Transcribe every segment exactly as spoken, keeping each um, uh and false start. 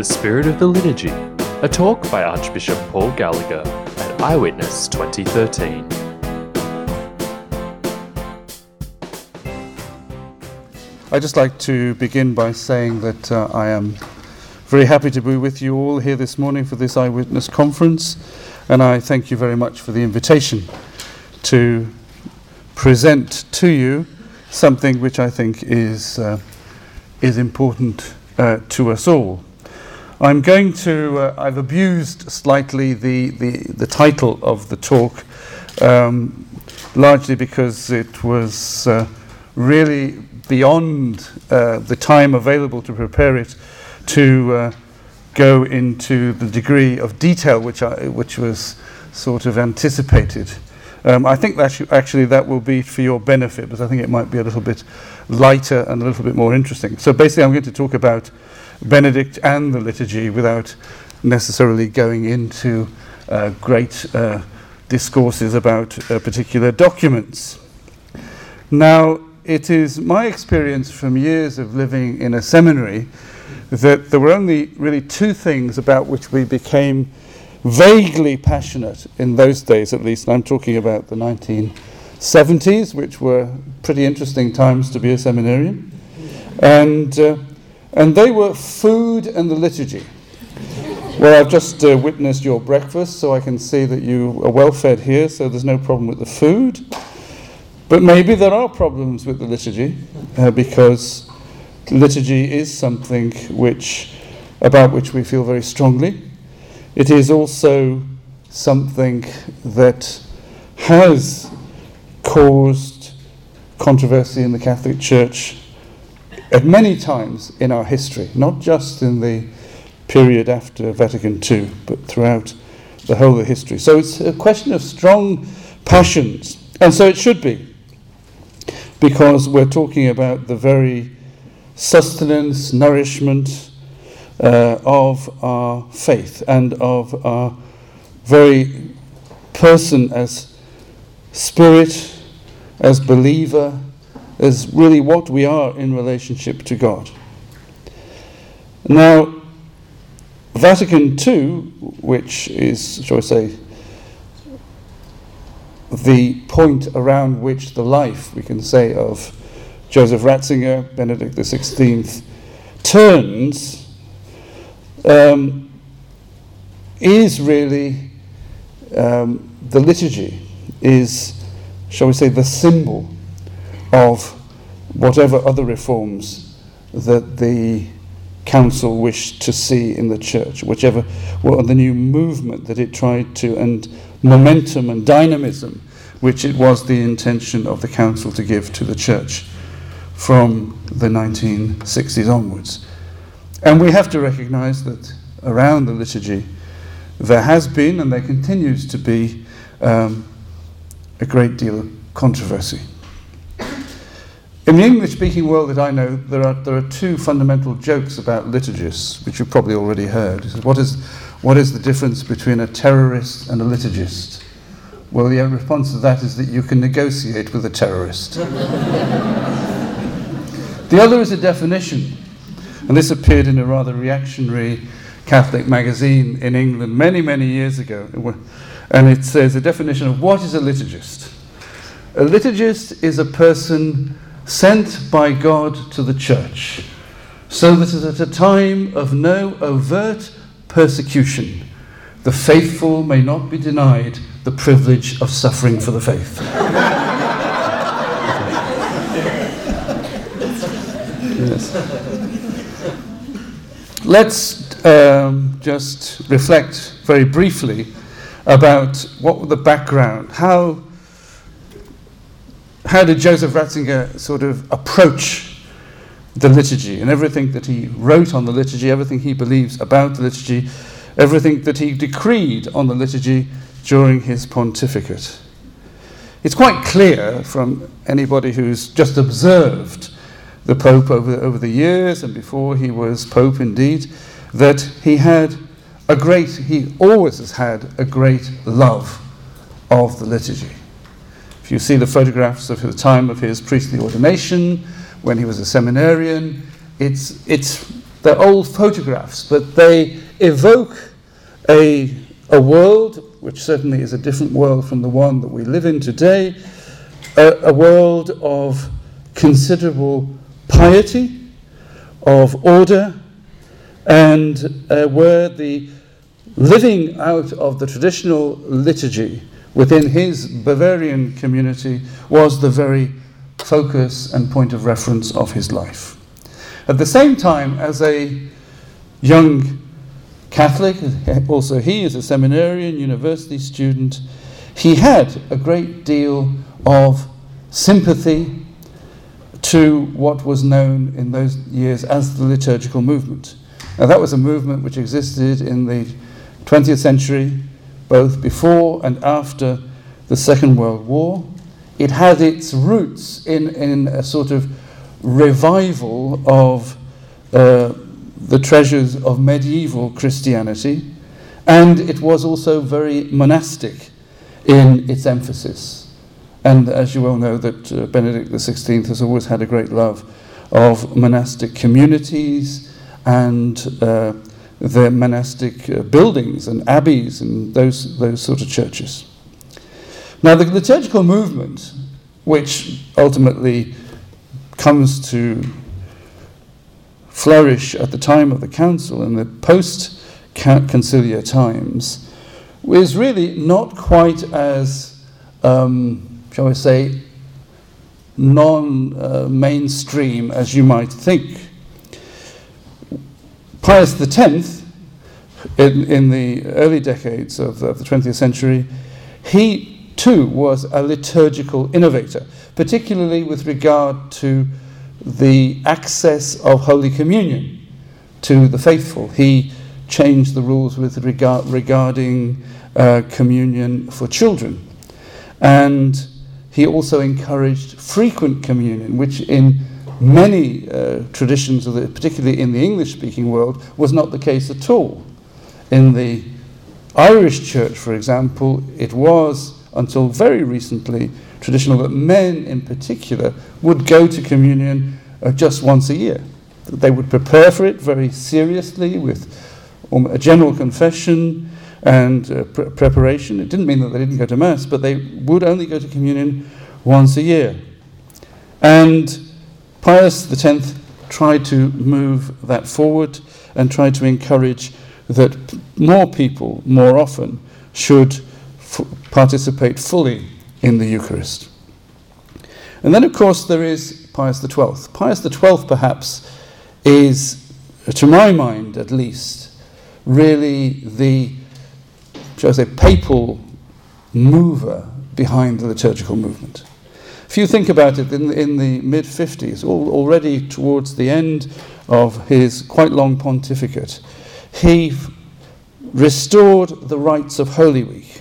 The Spirit of the Liturgy, a talk by Archbishop Paul Gallagher at Eyewitness twenty thirteen. I'd just like to begin by saying that uh, I am very happy to be with you all here this morning for this Eyewitness conference, and I thank you very much for the invitation to present to you something which I think is uh, is important uh, to us all. I'm going to, uh, I've abused slightly the, the, the title of the talk, um, largely because it was uh, really beyond uh, the time available to prepare it to uh, go into the degree of detail which I, which was sort of anticipated. Um, I think that sh- actually that will be for your benefit, because I think it might be a little bit lighter and a little bit more interesting. So basically I'm going to talk about Benedict and the liturgy without necessarily going into uh, great uh, discourses about uh, particular documents. Now, it is my experience from years of living in a seminary that there were only really two things about which we became vaguely passionate in those days, at least, and I'm talking about the nineteen seventies, which were pretty interesting times to be a seminarian, and uh, and they were food and the liturgy. Well, I've just uh, witnessed your breakfast, so I can see that you are well fed here, so there's no problem with the food. But maybe there are problems with the liturgy, uh, because liturgy is something which, about which we feel very strongly. It is also something that has caused controversy in the Catholic Church at many times in our history, not just in the period after Vatican Two, but throughout the whole of history. So it's a question of strong passions, and so it should be, because we're talking about the very sustenance, nourishment uh, of our faith and of our very person as spirit, as believer, as really what we are in relationship to God. Now, Vatican Two, which is, shall I say, the point around which the life, we can say, of Joseph Ratzinger, Benedict the sixteenth, turns, um, is really um, the liturgy, is, shall we say, the symbol of whatever other reforms that the council wished to see in the church, whichever, what the new movement that it tried to, and momentum and dynamism, which it was the intention of the council to give to the church from the nineteen sixties onwards. And we have to recognize that around the liturgy there has been, and there continues to be, um, a great deal of controversy. In the English-speaking world that I know, there are there are two fundamental jokes about liturgists, which you've probably already heard. What is what is the difference between a terrorist and a liturgist? Well, the response to that is that you can negotiate with a terrorist. The other is a definition, and this appeared in a rather reactionary Catholic magazine in England many, many years ago, and it says a definition of what is a liturgist. A liturgist is a person sent by God to the church, so that at a time of no overt persecution, the faithful may not be denied the privilege of suffering for the faith. Yes. Let's um, just reflect very briefly about what the background, how How did Joseph Ratzinger sort of approach the liturgy and everything that he wrote on the liturgy, everything he believes about the liturgy, everything that he decreed on the liturgy during his pontificate? It's quite clear from anybody who's just observed the Pope over, over the years and before he was Pope indeed, that he had a great, he always has had a great love of the liturgy. If you see the photographs of the time of his priestly ordination, when he was a seminarian, it's it's they're old photographs, but they evoke a, a world which certainly is a different world from the one that we live in today, a, a world of considerable piety, of order, and uh, where the living out of the traditional liturgy within his Bavarian community was the very focus and point of reference of his life. At the same time, as a young Catholic, also he is a seminarian, university student, he had a great deal of sympathy to what was known in those years as the liturgical movement. Now, that was a movement which existed in the twentieth century, both before and after the Second World War. It had its roots in, in a sort of revival of uh, the treasures of medieval Christianity, and it was also very monastic in its emphasis. And as you well know, that uh, Benedict the sixteenth has always had a great love of monastic communities and uh, the monastic uh, buildings and abbeys and those, those sort of churches. Now, the liturgical movement, which ultimately comes to flourish at the time of the council in the post-conciliar times, is really not quite as, um, shall we say, non-mainstream uh, as you might think. Pius the tenth, in, in the early decades of the, of the twentieth century, he too was a liturgical innovator, particularly with regard to the access of Holy Communion to the faithful. He changed the rules with regard regarding uh, communion for children. And he also encouraged frequent communion, which in many uh, traditions, of the, particularly in the English-speaking world, was not the case at all. In the Irish church, for example, it was, until very recently, traditional that men in particular would go to communion uh, just once a year. They would prepare for it very seriously with um, a general confession and uh, pre- preparation. It didn't mean that they didn't go to Mass, but they would only go to communion once a year. And Pius the tenth tried to move that forward and tried to encourage that more people, more often, should f- participate fully in the Eucharist. And then, of course, there is Pius the twelfth. Pius the twelfth, perhaps, is, to my mind at least, really the, shall I say, papal mover behind the liturgical movement. If you think about it, in, in the mid-fifties, al- already towards the end of his quite long pontificate, he f- restored the rites of Holy Week.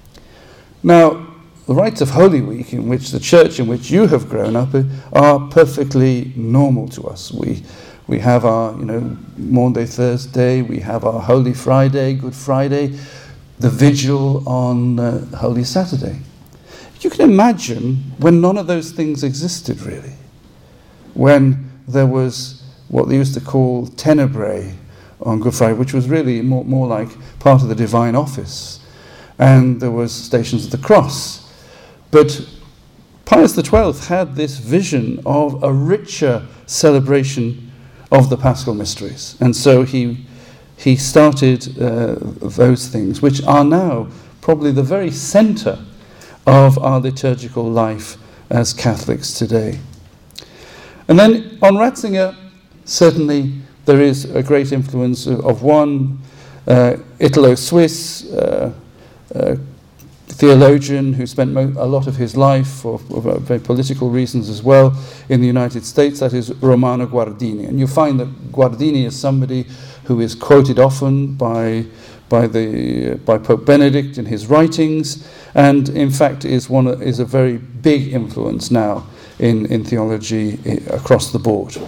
Now, the rites of Holy Week, in which the church in which you have grown up, are perfectly normal to us. We we have our, you know, Maundy Thursday, we have our Holy Friday, Good Friday, the vigil on uh, Holy Saturday. You can imagine when none of those things existed, really. When there was what they used to call Tenebrae on Good Friday, which was really more, more like part of the divine office. And there was Stations of the Cross. But Pius the twelfth had this vision of a richer celebration of the Paschal Mysteries. And so he he started uh, those things, which are now probably the very centre of our liturgical life as Catholics today. And then on Ratzinger, certainly there is a great influence of one uh, Italo-Swiss uh, uh, theologian who spent mo- a lot of his life, for, for very political reasons as well, in the United States. That is Romano Guardini. And you find that Guardini is somebody who is quoted often by by the by Pope Benedict in his writings, and in fact is one is a very big influence now in, in theology across the board.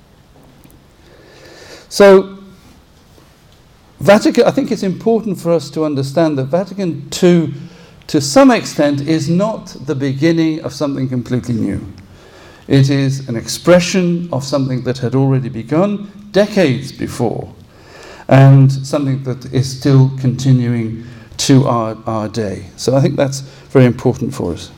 So Vatican, I think it's important for us to understand that Vatican two, to some extent, is not the beginning of something completely new. It is an expression of something that had already begun decades before, and something that is still continuing to our, our day. So I think that's very important for us.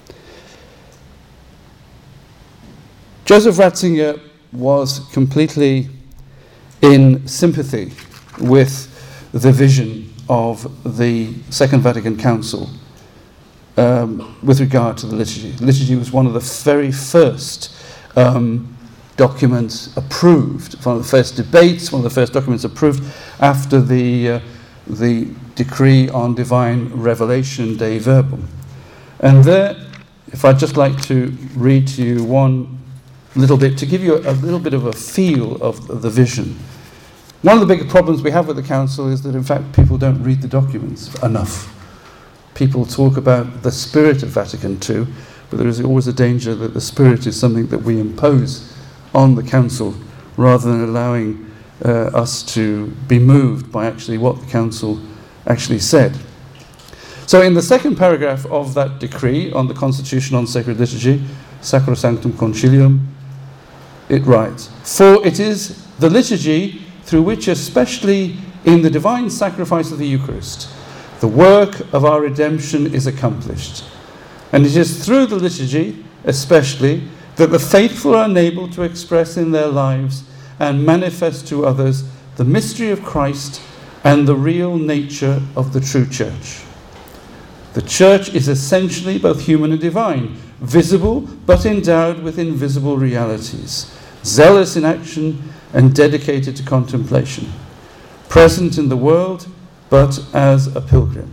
Joseph Ratzinger was completely in sympathy with the vision of the Second Vatican Council um, with regard to the liturgy. The liturgy was one of the very first um, documents approved, one of the first debates, one of the first documents approved after the, uh, the decree on divine revelation, Dei Verbum. And there, if I'd just like to read to you one little bit, to give you a, a little bit of a feel of, of the vision. One of the big problems we have with the Council is that, in fact, people don't read the documents enough. People talk about the spirit of Vatican Two, but there is always a danger that the spirit is something that we impose on the Council rather than allowing uh, us to be moved by actually what the Council actually said. So in the second paragraph of that decree on the Constitution on Sacred Liturgy, Sacrosanctum Concilium, it writes, "For it is the liturgy through which, especially in the divine sacrifice of the Eucharist, the work of our redemption is accomplished. And it is through the liturgy, especially, that the faithful are enabled to express in their lives and manifest to others the mystery of Christ and the real nature of the true Church. The Church is essentially both human and divine, visible but endowed with invisible realities, zealous in action and dedicated to contemplation, present in the world but as a pilgrim,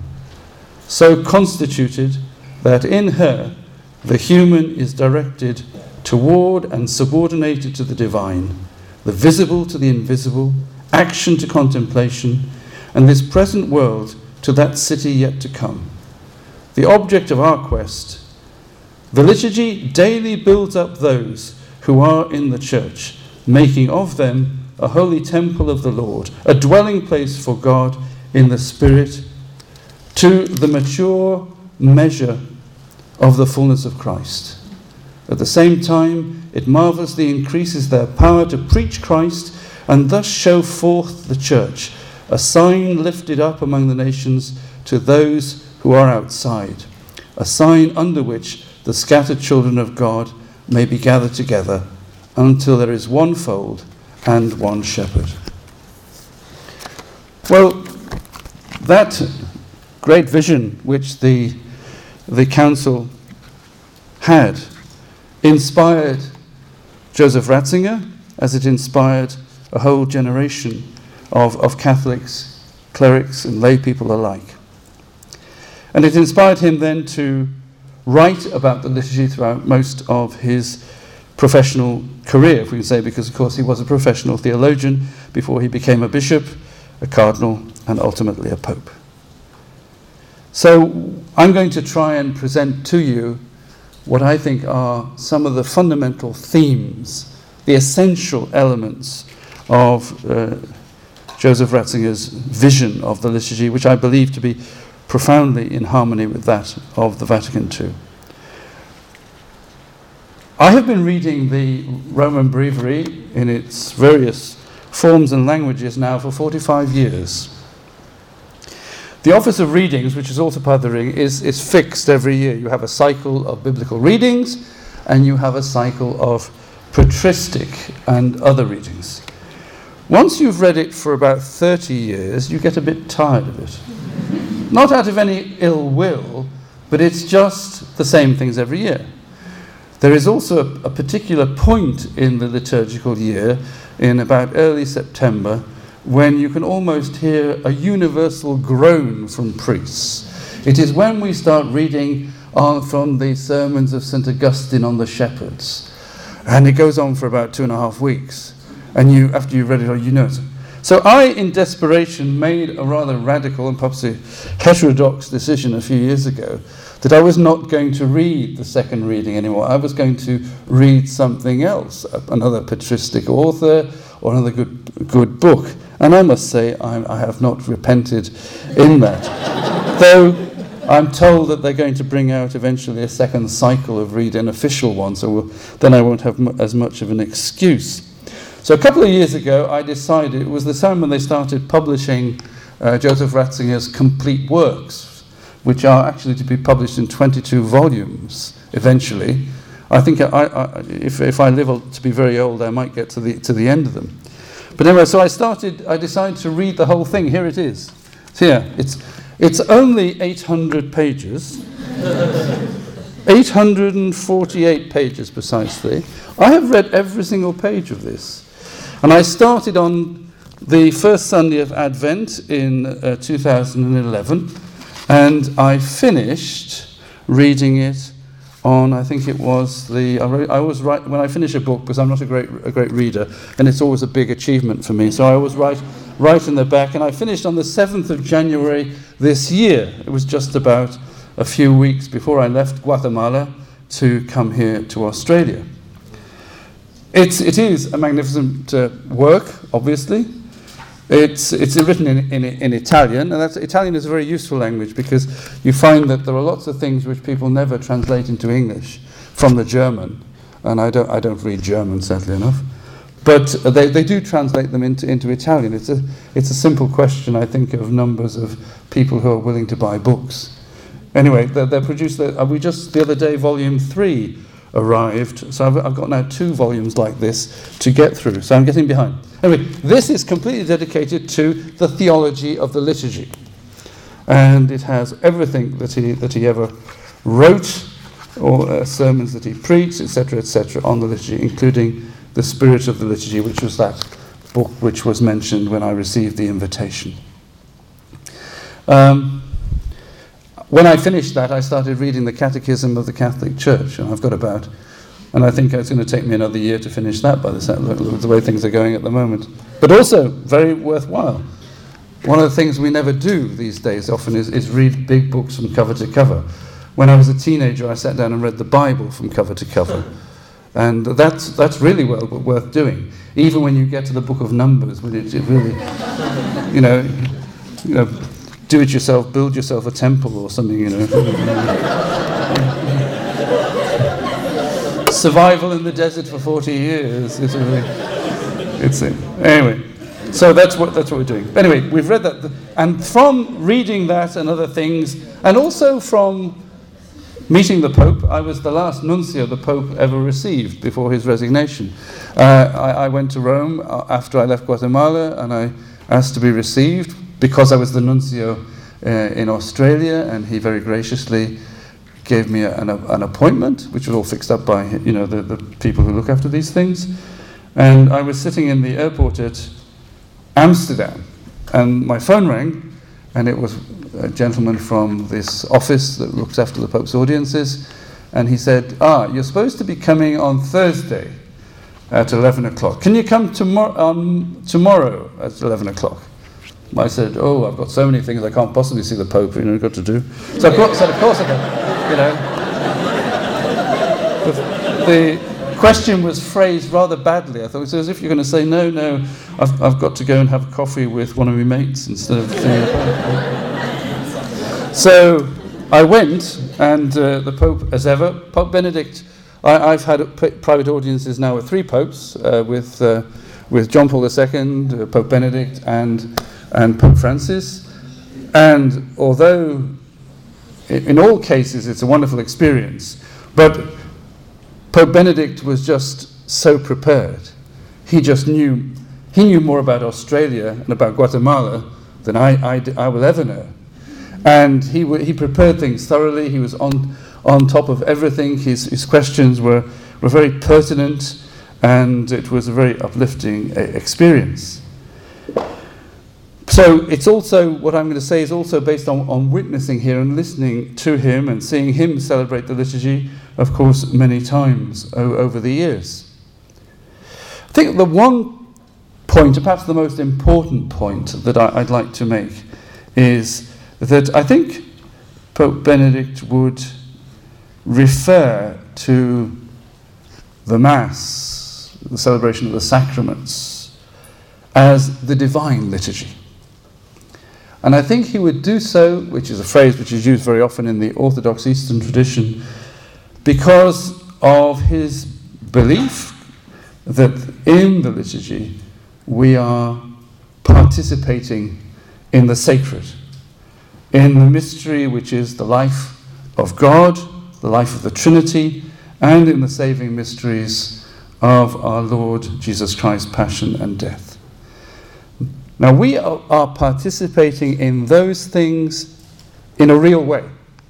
so constituted that in her the human is directed toward and subordinated to the divine, the visible to the invisible, action to contemplation, and this present world to that city yet to come. The object of our quest, the liturgy daily builds up those who are in the Church, making of them a holy temple of the Lord, a dwelling place for God in the Spirit, to the mature measure of the fullness of Christ. At the same time, it marvelously increases their power to preach Christ and thus show forth the Church, a sign lifted up among the nations to those who are outside, a sign under which the scattered children of God may be gathered together until there is one fold and one shepherd." Well, that great vision which the, the Council had inspired Joseph Ratzinger, as it inspired a whole generation of, of Catholics, clerics and lay people alike. And it inspired him then to write about the liturgy throughout most of his professional career, if we can say, because of course he was a professional theologian before he became a bishop, a cardinal, and ultimately a pope. So I'm going to try and present to you what I think are some of the fundamental themes, the essential elements of uh, Joseph Ratzinger's vision of the liturgy, which I believe to be profoundly in harmony with that of the Vatican Two. I have been reading the Roman Breviary in its various forms and languages now for forty-five years. The Office of Readings, which is also part of the ring, is, is fixed every year. You have a cycle of biblical readings and you have a cycle of patristic and other readings. Once you've read it for about thirty years, you get a bit tired of it. Not out of any ill will, but it's just the same things every year. There is also a, a particular point in the liturgical year, in about early September, when you can almost hear a universal groan from priests. It is when we start reading on from the sermons of Saint Augustine on the shepherds. And it goes on for about two and a half weeks. And you, after you've read it all, you know it. So I, in desperation, made a rather radical and perhaps a heterodox decision a few years ago that I was not going to read the second reading anymore. I was going to read something else, another patristic author or another good good book. And I must say, I, I have not repented in that. Though I'm told that they're going to bring out eventually a second cycle of Read, an official one, so we'll, then I won't have m- as much of an excuse. So a couple of years ago, I decided, it was the time when they started publishing uh, Joseph Ratzinger's complete works, which are actually to be published in twenty-two volumes eventually. I think I, I, if, if I live to be very old, I might get to the to the end of them. But anyway, so I started, I decided to read the whole thing. Here it is. It's here. It's, it's only eight hundred pages. eight hundred forty-eight pages precisely. I have read every single page of this. And I started on the first Sunday of Advent in uh, two thousand eleven, and I finished reading it on, I think it was the, I, wrote, I always write, when I finish a book, because I'm not a great a great reader, and it's always a big achievement for me, so I always write right in the back, and I finished on the seventh of January this year. It was just about a few weeks before I left Guatemala to come here to Australia. It's, it is a magnificent uh, work, obviously. It's, it's written in, in, in Italian, and that's, Italian is a very useful language because you find that there are lots of things which people never translate into English from the German, and I don't, I don't read German, sadly enough, but they, they do translate them into, into Italian. It's a, it's a simple question, I think, of numbers of people who are willing to buy books. Anyway, they're, they're produced, they're, we just, the other day, volume three arrived, so I've, I've got now two volumes like this to get through, so I'm getting behind. Anyway, this is completely dedicated to the theology of the liturgy, and it has everything that he that he ever wrote, or uh, sermons that he preached, et cetera, et cetera, on the liturgy, including the Spirit of the Liturgy, which was that book which was mentioned when I received the invitation. Um, When I finished that, I started reading the Catechism of the Catholic Church, and I've got about, and I think it's going to take me another year to finish that by the, the way things are going at the moment. But also very worthwhile. One of the things we never do these days often is, is read big books from cover to cover. When I was a teenager, I sat down and read the Bible from cover to cover. And that's, that's really well worth doing. Even when you get to the book of Numbers, when it, it really, you know, you know, do it yourself, build yourself a temple or something, you know. Survival in the desert for forty years. It's, a, it's it. Anyway, so that's what that's what we're doing. Anyway, we've read that, and from reading that and other things, and also from meeting the Pope, I was the last nuncio the Pope ever received before his resignation. Uh, I, I went to Rome after I left Guatemala, and I asked to be received, because I was the nuncio uh, in Australia, and he very graciously gave me a, an, an appointment, which was all fixed up by you know the, the people who look after these things. And I was sitting in the airport at Amsterdam, and my phone rang, and it was a gentleman from this office that looks after the Pope's audiences, and he said, ah, you're supposed to be coming on Thursday at eleven o'clock. Can you come tomor- um, tomorrow at eleven o'clock? I said, oh, I've got so many things I can't possibly see the Pope, you know, got to do. So of course, so of course I can, you know. The, the question was phrased rather badly. I thought, so as if you're going to say, no, no, I've, I've got to go and have coffee with one of my mates instead of seeing the Pope. So I went, and uh, the Pope, as ever, Pope Benedict, I, I've had p- private audiences now with three popes, uh, with uh, with John Paul the Second, uh, Pope Benedict, and and Pope Francis. And although in all cases it's a wonderful experience, but Pope Benedict was just so prepared. He just knew, he knew more about Australia and about Guatemala than I, I, I will ever know. And he w- he prepared things thoroughly. He was on on top of everything. His his questions were, were very pertinent, and it was a very uplifting uh, experience. So it's also, what I'm going to say is also based on, on witnessing here and listening to him and seeing him celebrate the liturgy, of course, many times o- over the years. I think the one point, and perhaps the most important point that I, I'd like to make, is that I think Pope Benedict would refer to the Mass, the celebration of the sacraments, as the divine liturgy. And I think he would do so, which is a phrase which is used very often in the Orthodox Eastern tradition, because of his belief that in the liturgy we are participating in the sacred, in the mystery which is the life of God, the life of the Trinity, and in the saving mysteries of our Lord Jesus Christ's passion and death. Now we are, are participating in those things in a real way.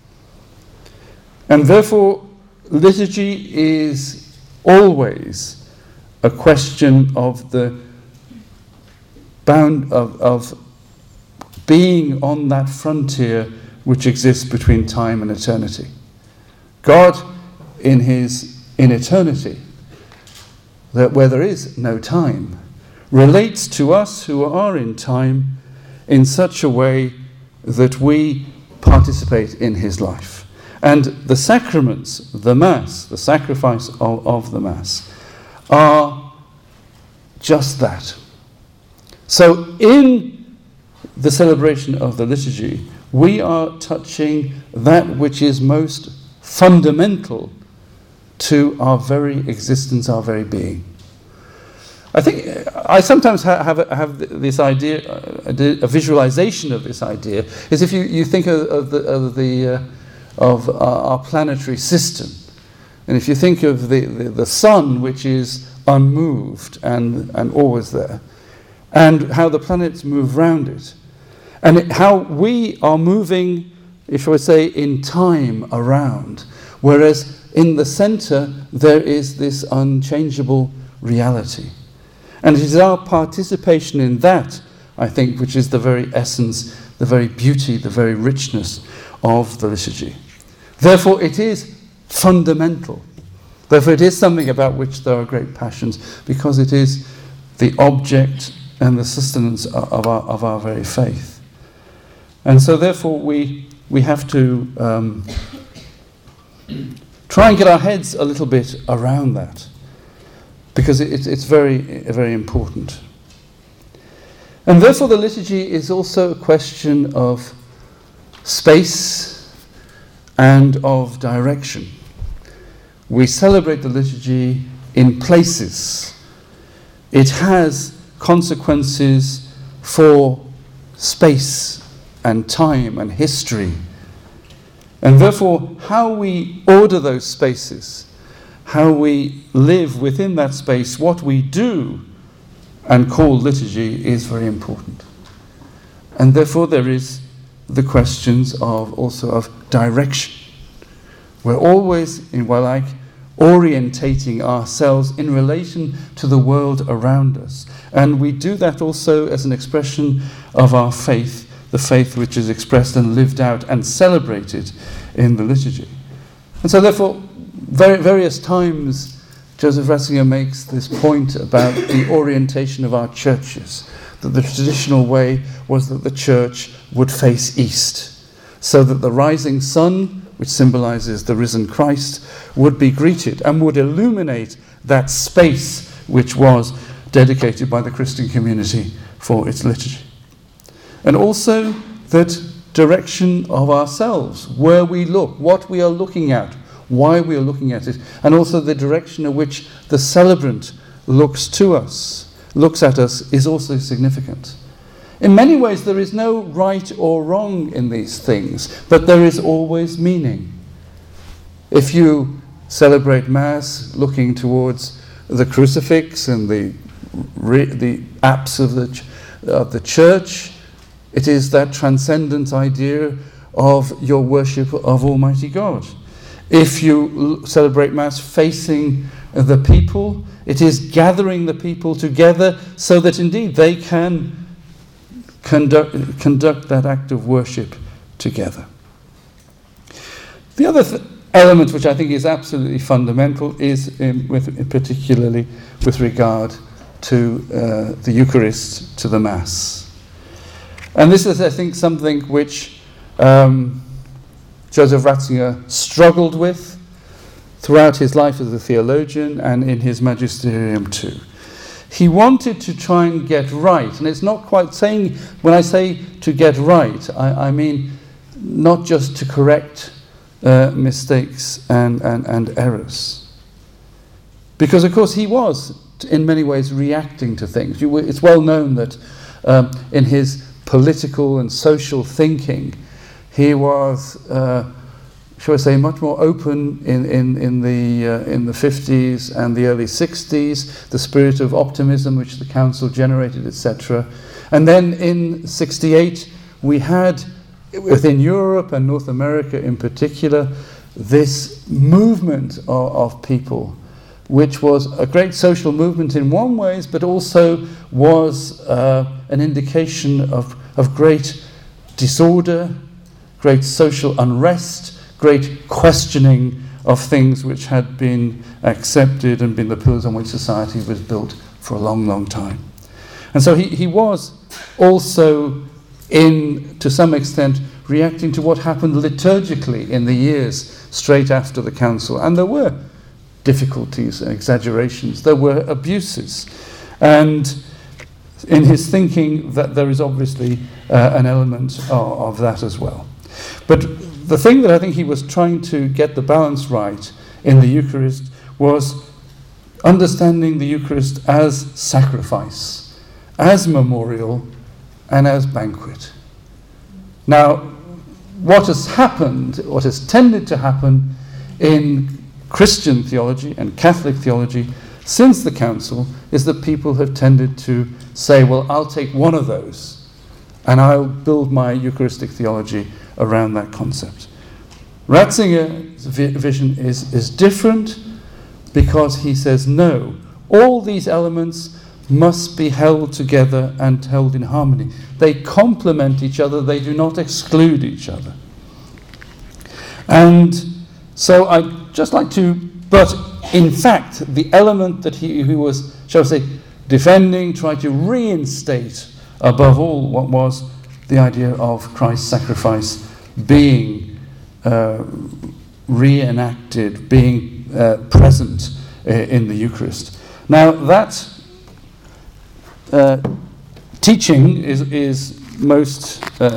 And therefore, liturgy is always a question of the bound of, of being on that frontier which exists between time and eternity. God, in his in eternity, that where there is no time, relates to us who are in time in such a way that we participate in his life. And the sacraments, the Mass, the sacrifice of, of the Mass, are just that. So in the celebration of the liturgy, we are touching that which is most fundamental to our very existence, our very being. I think I sometimes ha- have have this idea, a visualization of this idea, is if you, you think of, of the of the uh, of our, our planetary system, and if you think of the, the, the sun, which is unmoved and and always there, and how the planets move round it, and it, how we are moving, if I say, in time around, whereas in the centre there is this unchangeable reality. And it is our participation in that, I think, which is the very essence, the very beauty, the very richness of the liturgy. Therefore, it is fundamental. Therefore, it is something about which there are great passions, because it is the object and the sustenance of our, of our very faith. And so, therefore, we, we have to um, try and get our heads a little bit around that, because it, it's very, very important. And therefore the liturgy is also a question of space and of direction. We celebrate the liturgy in places. It has consequences for space and time and history. And therefore, how we order those spaces, how we live within that space, what we do and call liturgy, is very important. And therefore there is the questions of also of direction. We're always, in well, like, orientating ourselves in relation to the world around us. And we do that also as an expression of our faith, the faith which is expressed and lived out and celebrated in the liturgy. And so therefore, various times Joseph Ratzinger makes this point about the orientation of our churches, that the traditional way was that the church would face east, so that the rising sun, which symbolizes the risen Christ, would be greeted and would illuminate that space which was dedicated by the Christian community for its liturgy. And also that direction of ourselves, where we look, what we are looking at, why we are looking at it, and also the direction in which the celebrant looks to us, looks at us, is also significant. In many ways there is no right or wrong in these things, but there is always meaning. If you celebrate Mass looking towards the crucifix and the the apse of the ch- of the church, it is that transcendent idea of your worship of Almighty God. If you celebrate Mass facing the people, it is gathering the people together so that indeed they can conduct, conduct that act of worship together. The other th- element which I think is absolutely fundamental is in, with, in particularly with regard to uh, the Eucharist, to the Mass. And this is, I think, something which um, Joseph Ratzinger struggled with throughout his life as a theologian and in his magisterium too. he wanted to try and get right. And it's not quite saying, when I say to get right, I, I mean not just to correct uh, mistakes and, and, and errors. Because, of course, he was, in many ways, reacting to things. You, it's well known that um, in his political and social thinking, he was, uh, shall I say, much more open in, in, in, the, uh, in the fifties and the early sixties, the spirit of optimism which the council generated, et cetera. And then in sixty-eight, we had, within Europe and North America in particular, this movement of, of people, which was a great social movement in one ways, but also was uh, an indication of, of great disorder, great social unrest, great questioning of things which had been accepted and been the pillars on which society was built for a long, long time. And so he, he was also, in, to some extent, reacting to what happened liturgically in the years straight after the council. And there were difficulties and exaggerations, there were abuses. And in his thinking, that there is obviously uh, an element of, of that as well. But the thing that I think he was trying to get the balance right in the Eucharist was understanding the Eucharist as sacrifice, as memorial, and as banquet. Now, what has happened, what has tended to happen in Christian theology and Catholic theology since the Council is that people have tended to say, well, I'll take one of those and I'll build my Eucharistic theology around that concept. Ratzinger's vi- vision is, is different because he says, no, all these elements must be held together and held in harmony. They complement each other, they do not exclude each other. And so I'd just like to, but in fact, the element that he, he was, shall I say, defending, trying to reinstate above all what was the idea of Christ's sacrifice being uh, reenacted, being uh, present uh, in the Eucharist. Now that uh, teaching is, is most uh,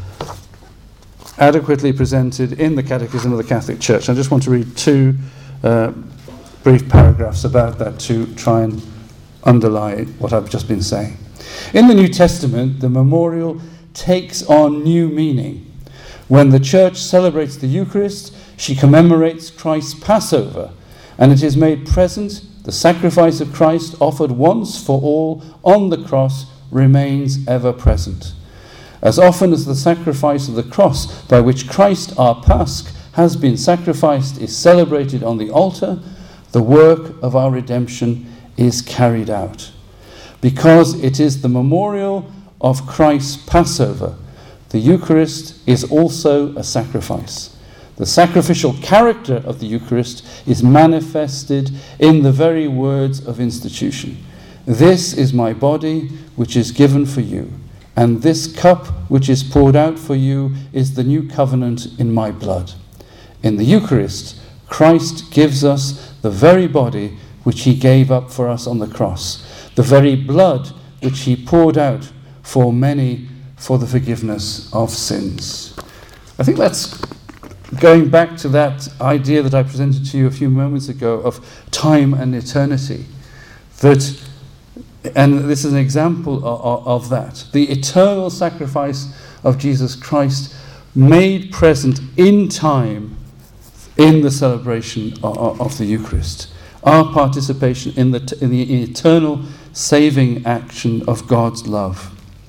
adequately presented in the Catechism of the Catholic Church. I just want to read two uh, brief paragraphs about that to try and underlie what I've just been saying. In the New Testament, the memorial takes on new meaning. When the Church celebrates the Eucharist, she commemorates Christ's Passover, and it is made present the sacrifice of Christ offered once for all on the cross remains ever present. As often as the sacrifice of the cross by which Christ our Pasch has been sacrificed is celebrated on the altar, the work of our redemption is carried out. Because it is the memorial of Christ's Passover, the Eucharist is also a sacrifice. The sacrificial character of the Eucharist is manifested in the very words of institution. This is my body, which is given for you, and this cup, which is poured out for you, is the new covenant in my blood. In the Eucharist, Christ gives us the very body which he gave up for us on the cross, the very blood which he poured out for many for the forgiveness of sins. I think that's going back to that idea that I presented to you a few moments ago of time and eternity. That, and this is an example of, of that. The eternal sacrifice of Jesus Christ made present in time in the celebration of, of the Eucharist. Our participation in the, in the eternal saving action of God's love.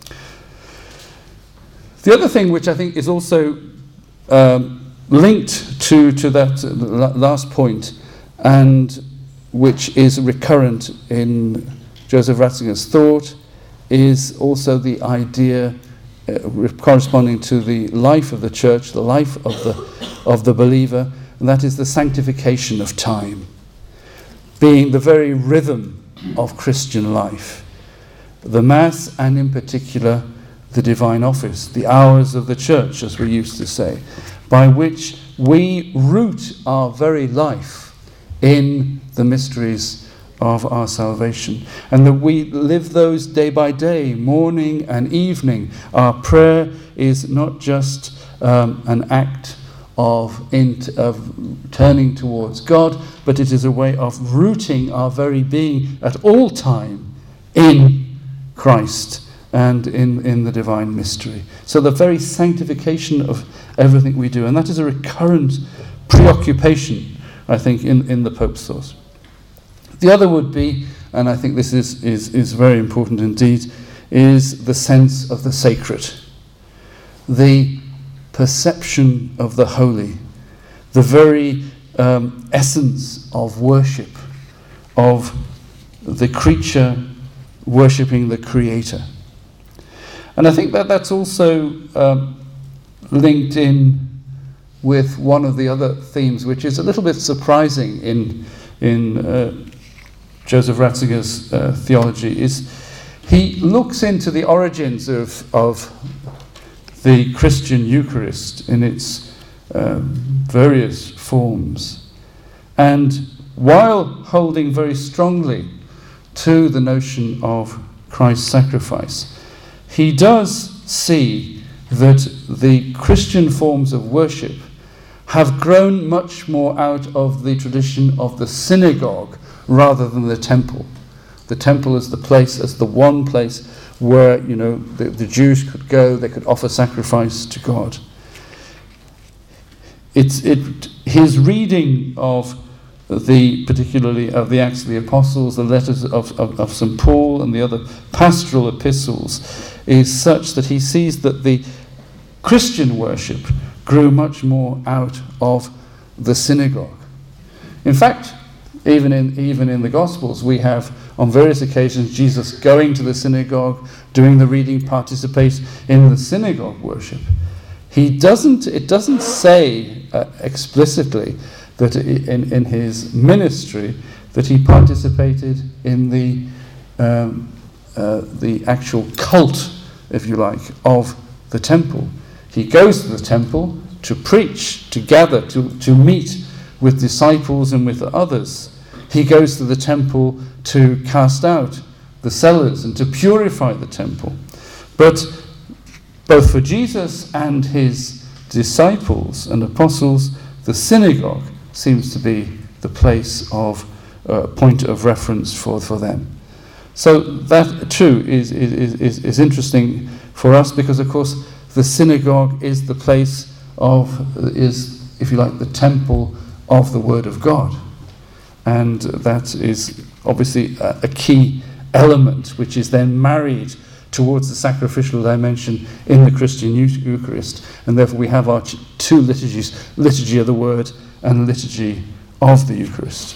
The other thing which I think is also um, linked to, to that last point, and which is recurrent in Joseph Ratzinger's thought, is also the idea uh, corresponding to the life of the church, the life of the, of the believer, and that is the sanctification of time, being the very rhythm of Christian life. The Mass, and in particular the Divine Office, the hours of the church, as we used to say, by which we root our very life in the mysteries of our salvation, and that we live those day by day, morning and evening. Our prayer is not just um, an act of, int- of turning towards God, but it is a way of rooting our very being at all time in Christ and in, in the divine mystery. So the very sanctification of everything we do, and that is a recurrent preoccupation, I think, in, in the Pope's thought. The other would be, and I think this is, is, is very important indeed, is the sense of the sacred, the perception of the holy, the very um, essence of worship, of the creature worshipping the Creator. And I think that that's also um, linked in with one of the other themes, which is a little bit surprising in in uh, Joseph Ratzinger's uh, theology, is he looks into the origins of of the Christian Eucharist in its um, various forms, and while holding very strongly to the notion of Christ's sacrifice, he does see that the Christian forms of worship have grown much more out of the tradition of the synagogue rather than the temple. The temple is the place, as the one place where, you know, the, the Jews could go, they could offer sacrifice to God. It's it his reading of the, particularly of the Acts of the Apostles, the letters of, of, of Saint Paul and the other pastoral epistles, is such that he sees that the Christian worship grew much more out of the synagogue. In fact, even in even in the Gospels, we have on various occasions Jesus going to the synagogue, doing the reading, participate in the synagogue worship. He doesn't. It doesn't say uh, explicitly that in in his ministry that he participated in the um, uh, the actual cult, if you like, of the temple. He goes to the temple to preach, to gather, to, to meet with disciples and with others. He goes to the temple to cast out the sellers and to purify the temple. But both for Jesus and his disciples and apostles, the synagogue seems to be the place of uh, point of reference for, for them. So that too is, is, is, is interesting for us, because of course the synagogue is the place of, is, if you like, the temple of the Word of God. And that is obviously a, a key element which is then married towards the sacrificial dimension in the Christian Eucharist. And therefore we have our two liturgies, liturgy of the Word and liturgy of the Eucharist.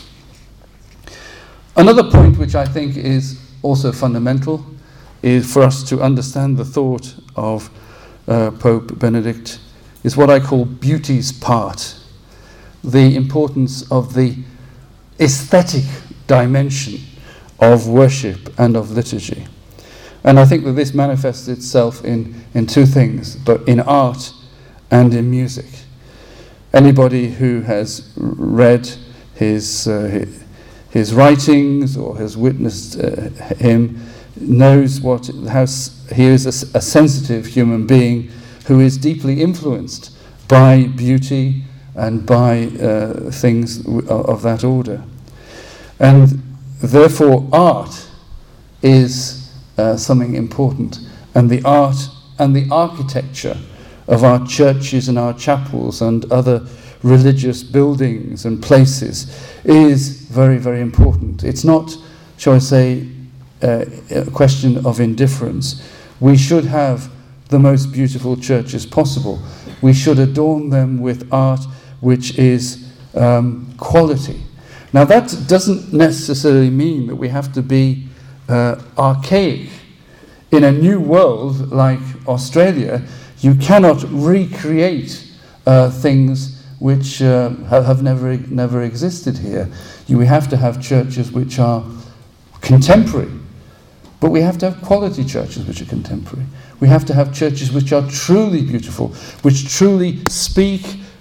Another point which I think is also fundamental is for us to understand the thought of uh, Pope Benedict is what I call beauty's part, the importance of the aesthetic dimension of worship and of liturgy. And I think that this manifests itself in, in two things, but in art and in music. Anybody who has read his, uh, his, his writings or has witnessed uh, him knows what how he is a, a sensitive human being who is deeply influenced by beauty and by uh, things w- of that order. And therefore art is uh, something important, and the art and the architecture of our churches and our chapels and other religious buildings and places is very, very important. It's not, shall I say, uh, a question of indifference. We should have the most beautiful churches possible. We should adorn them with art which is um, quality. Now that doesn't necessarily mean that we have to be uh, archaic. In a new world like Australia, you cannot recreate uh, things which uh, have, have never never existed here. You, we have to have churches which are contemporary, but we have to have quality churches which are contemporary. We have to have churches which are truly beautiful, which truly speak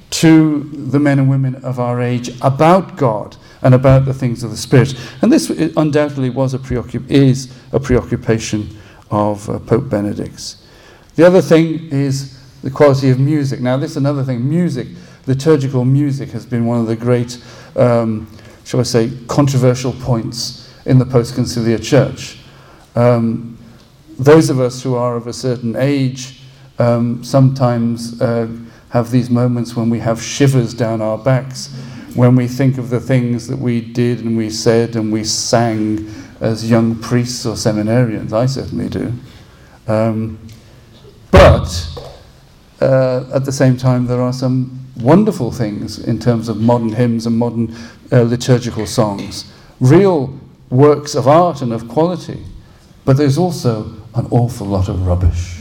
to the men and women of our age about God and about the things of the Spirit. And this undoubtedly was a preoccup- is a preoccupation of uh, Pope Benedict's. The other thing is the quality of music. Now, this is another thing. Music, liturgical music, has been one of the great, um, shall I say, controversial points in the post-conciliar church. Um, those of us who are of a certain age um, sometimes uh, have these moments when we have shivers down our backs, when we think of the things that we did and we said and we sang as young priests or seminarians. I certainly do. Um, but uh, at the same time, there are some wonderful things in terms of modern hymns and modern uh, liturgical songs, real works of art and of quality. But there's also an awful lot of rubbish,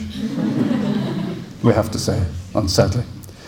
we have to say, unsadly.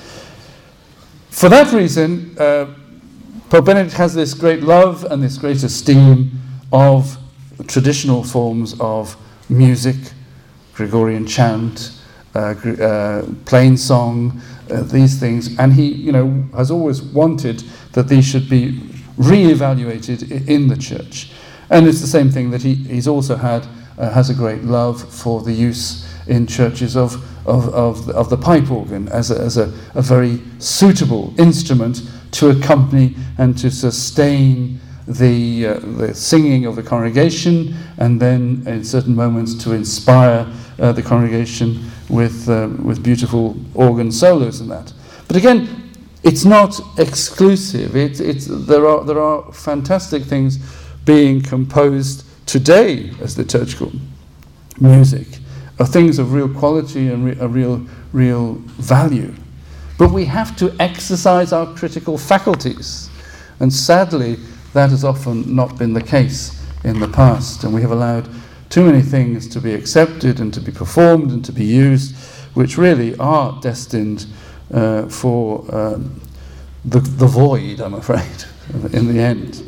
For that reason, uh, Pope Benedict has this great love and this great esteem of traditional forms of music, Gregorian chant, uh, uh, plain song, uh, these things, and he, you know, has always wanted that these should be re-evaluated i- in the church. And it's the same thing that he, he's also had, uh, has a great love for the use in churches of, of, of, the, of the pipe organ as, a, as a, a very suitable instrument to accompany and to sustain the, uh, the singing of the congregation, and then in certain moments to inspire uh, the congregation with, uh, with beautiful organ solos and that. But again, it's not exclusive. It, it's, there, are, there are fantastic things being composed today as liturgical music, are things of real quality and re- a real, real value. But we have to exercise our critical faculties. And sadly, that has often not been the case in the past. And we have allowed too many things to be accepted and to be performed and to be used, which really are destined uh, for um, the, the void, I'm afraid, in the end.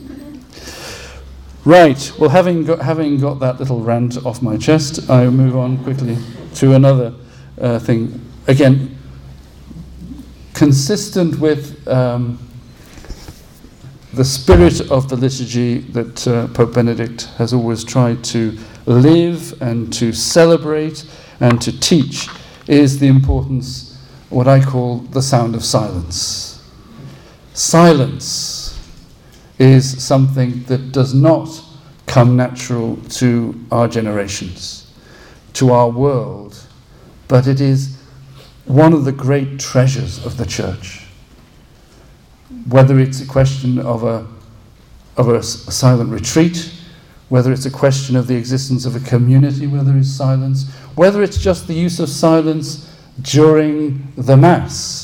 Right, well, having got, having got that little rant off my chest, I move on quickly to another uh, thing. Again, consistent with um, the spirit of the liturgy that uh, Pope Benedict has always tried to live and to celebrate and to teach, is the importance, what I call the sound of silence. Silence is something that does not come natural to our generations, to our world, but it is one of the great treasures of the church. Whether it's a question of a of a, a silent retreat, whether it's a question of the existence of a community where there is silence, whether it's just the use of silence during the Mass,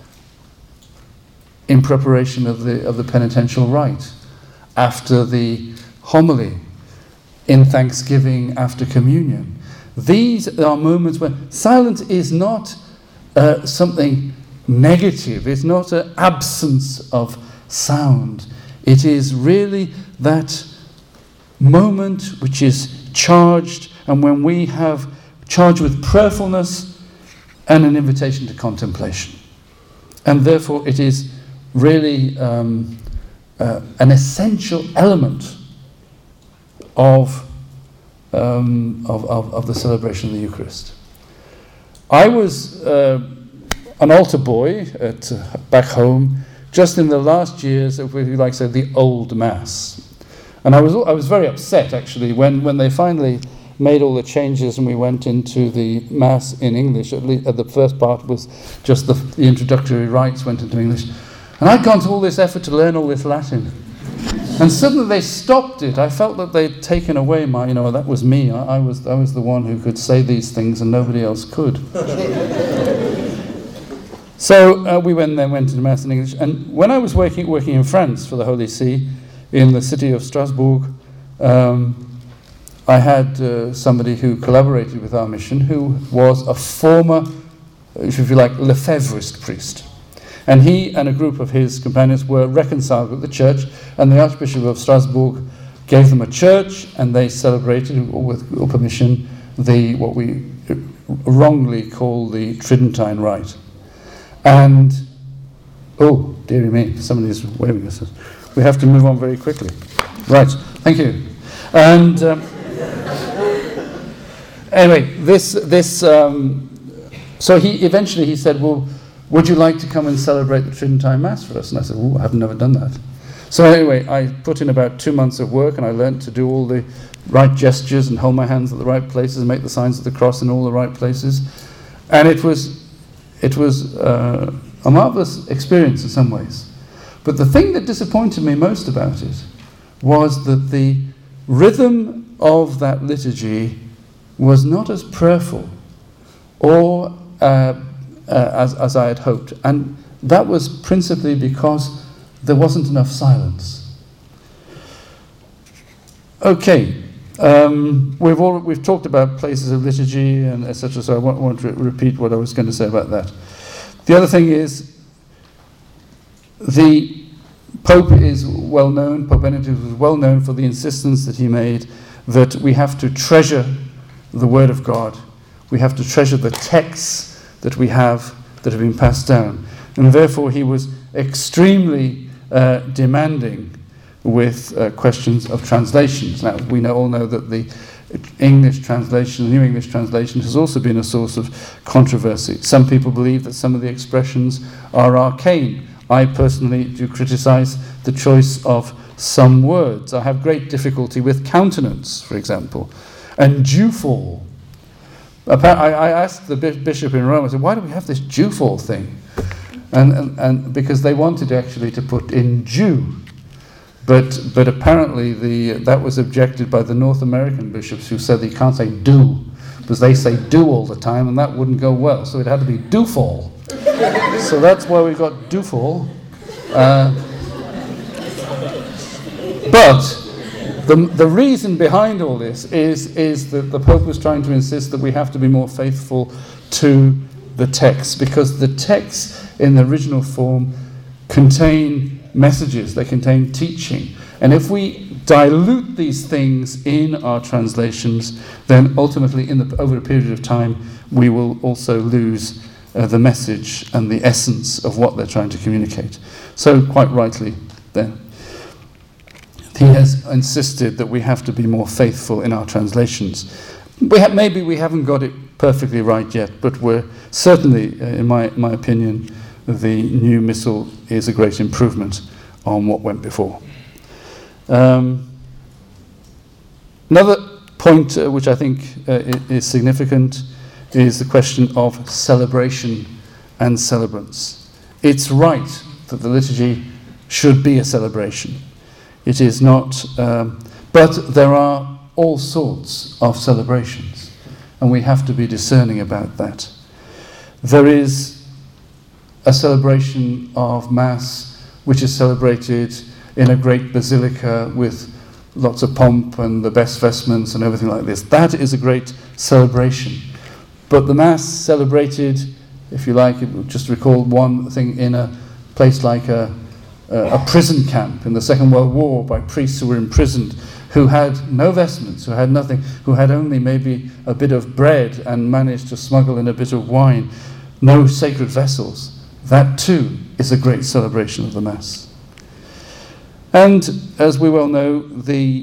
in preparation of the of the penitential rite, after the homily, in thanksgiving after communion. These are moments where silence is not uh, something negative, it's not an absence of sound. It is really that moment which is charged, and when we have charged with prayerfulness and an invitation to contemplation. And therefore it is really um, uh, an essential element of, um, of, of, of the celebration of the Eucharist. I was uh, an altar boy at, uh, back home just in the last years of, if you like to say, the old Mass. And I was I was very upset, actually, when, when they finally made all the changes and we went into the Mass in English. At least, uh, the first part was just the, the introductory rites went into English. And I'd gone to all this effort to learn all this Latin. And suddenly they stopped it. I felt that they'd taken away my, you know, that was me. I, I was I was the one who could say these things and nobody else could. So uh, we went then went into Mass in English. And when I was working working in France for the Holy See, in the city of Strasbourg, um, I had uh, somebody who collaborated with our mission who was a former, if you like, Lefebvrist priest. And he and a group of his companions were reconciled with the church, and the Archbishop of Strasbourg gave them a church, and they celebrated, with your permission, the what we wrongly call the Tridentine Rite. And Oh, dearie me, somebody's waving us. We have to move on very quickly. Right, thank you. And um, anyway, this, this um, so he eventually he said, well, would you like to come and celebrate the Tridentine Mass for us? And I said, oh, I've never done that. So anyway, I put in about two months of work, and I learnt to do all the right gestures and hold my hands at the right places and make the signs of the cross in all the right places. And it was, it was uh, a marvellous experience in some ways. But the thing that disappointed me most about it was that the rhythm of that liturgy was not as prayerful or uh, uh, as, as I had hoped. And that was principally because there wasn't enough silence. Okay, um, we've all, we've talked about places of liturgy and et cetera, so I won't want to repeat what I was going to say about that. The other thing is, the Pope is well known, Pope Benedict was well known for the insistence that he made that we have to treasure the Word of God. We have to treasure the texts that we have that have been passed down. And therefore he was extremely uh, demanding with uh, questions of translations. Now, we know, all know that the English translation, the New English translation, has also been a source of controversy. Some people believe that some of the expressions are arcane. I personally do criticize the choice of some words. I have great difficulty with countenance, for example, and dewfall. I asked the bishop in Rome, I said, why do we have this dewfall thing? And, and, and because they wanted actually to put in dew. But, but apparently the, that was objected by the North American bishops, who said that you can't say do, because they say do all the time, and that wouldn't go well. So it had to be dewfall. So that's why we got dewfall. Uh, but the, the reason behind all this is, is that the Pope was trying to insist that we have to be more faithful to the text, because the texts in the original form contain messages, they contain teaching. And if we dilute these things in our translations, then ultimately, in the, over a period of time, we will also lose uh, the message and the essence of what they're trying to communicate. So, quite rightly, then, he has insisted that we have to be more faithful in our translations. We ha- maybe we haven't got it perfectly right yet, but we're certainly, uh, in my, my opinion, the new missal is a great improvement on what went before. Um, another point uh, which I think uh, is significant is the question of celebration and celebrants. It's right that the liturgy should be a celebration. It is not, um, but there are all sorts of celebrations, and we have to be discerning about that. There is a celebration of Mass which is celebrated in a great basilica with lots of pomp and the best vestments and everything like this. That is a great celebration. But the Mass celebrated, if you like, just recall one thing, in a place like a, a prison camp in the Second World War by priests who were imprisoned, who had no vestments, who had nothing, who had only maybe a bit of bread and managed to smuggle in a bit of wine, no sacred vessels. That too is a great celebration of the Mass. And as we well know, the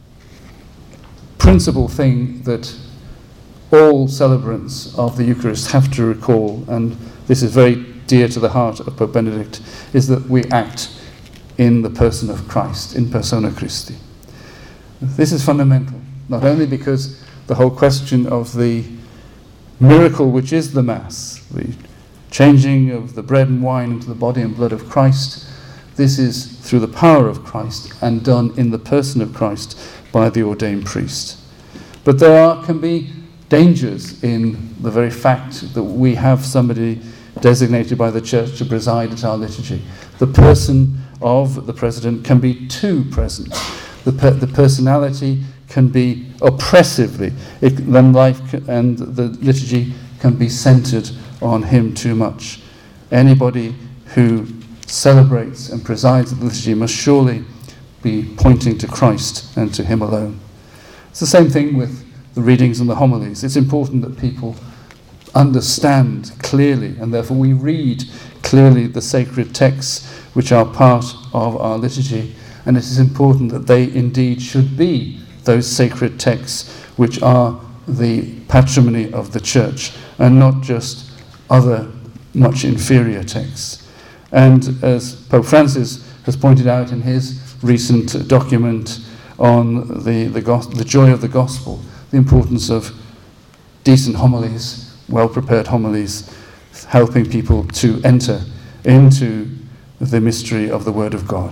principal thing that all celebrants of the Eucharist have to recall, and this is very dear to the heart of Pope Benedict, is that we act in the person of Christ, in persona Christi. This is fundamental, not only because the whole question of the miracle which is the Mass, the changing of the bread and wine into the body and blood of Christ, this is through the power of Christ and done in the person of Christ by the ordained priest. But there are, can be dangers in the very fact that we have somebody designated by the Church to preside at our liturgy. The person of the President can be too present. The, per- the personality can be oppressively, it, then life c- and the liturgy can be centered on him too much. Anybody who celebrates and presides at the liturgy must surely be pointing to Christ and to him alone. It's the same thing with the readings and the homilies. It's important that people understand clearly, and therefore we read clearly the sacred texts which are part of our liturgy, and it is important that they indeed should be those sacred texts which are the patrimony of the Church, and not just other much inferior texts. And as Pope Francis has pointed out in his recent document on the, the, gos- the joy of the gospel, the importance of decent homilies, well-prepared homilies, helping people to enter into the mystery of the Word of God.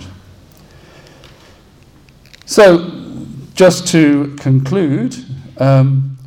So, just to conclude, um,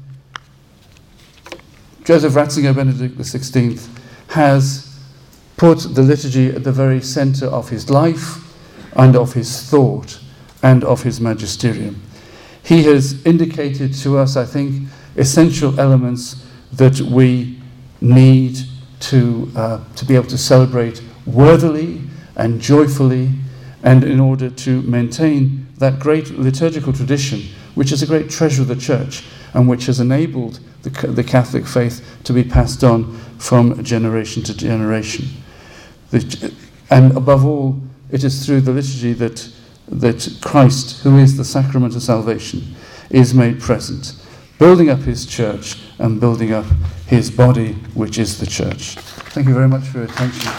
Joseph Ratzinger, Benedict the sixteenth, has put the liturgy at the very centre of his life and of his thought and of his magisterium. He has indicated to us, I think, essential elements that we need to, uh, to be able to celebrate worthily and joyfully, and in order to maintain that great liturgical tradition, which is a great treasure of the Church, and which has enabled the, the Catholic faith to be passed on from generation to generation. The, and above all, it is through the liturgy that, that Christ, who is the sacrament of salvation, is made present, building up his Church and building up his body, which is the Church. Thank you very much for your attention.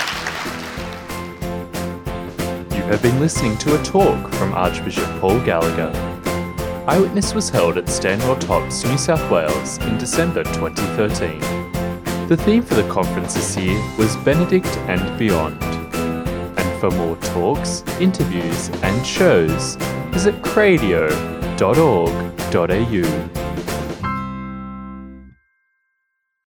You have been listening to a talk from Archbishop Paul Gallagher. Eyewitness was held at Stanwell Tops, New South Wales in December twenty thirteen. The theme for the conference this year was Benedict and Beyond. And for more talks, interviews and shows, visit cradio dot org dot a u.